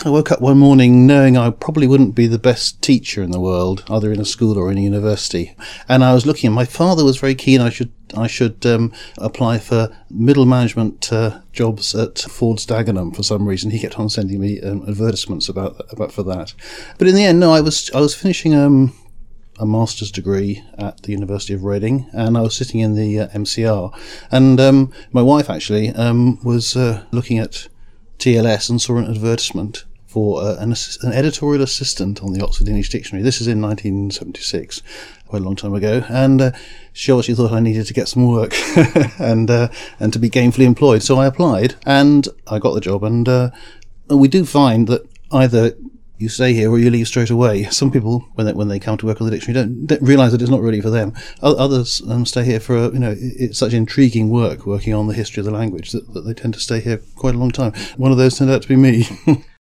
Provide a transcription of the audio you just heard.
woke up one morning knowing I probably wouldn't be the best teacher in the world, either in a school or in a university. And I was looking, and my father was very keen I should apply for middle management jobs at Ford's Dagenham for some reason. He kept on sending me advertisements about for that. But in the end, no, I was finishing a master's degree at the University of Reading, and I was sitting in the MCR. And my wife actually was looking at TLS and saw an advertisement for an editorial assistant on the Oxford English Dictionary. This is in 1976, quite a long time ago, and she obviously thought I needed to get some work and to be gainfully employed. So I applied, and I got the job. And we do find that either you stay here or you leave straight away. Some people, when they come to work on the dictionary, don't realise that it's not really for them. Others stay here for it's such intriguing work, working on the history of the language, that they tend to stay here quite a long time. One of those turned out to be me.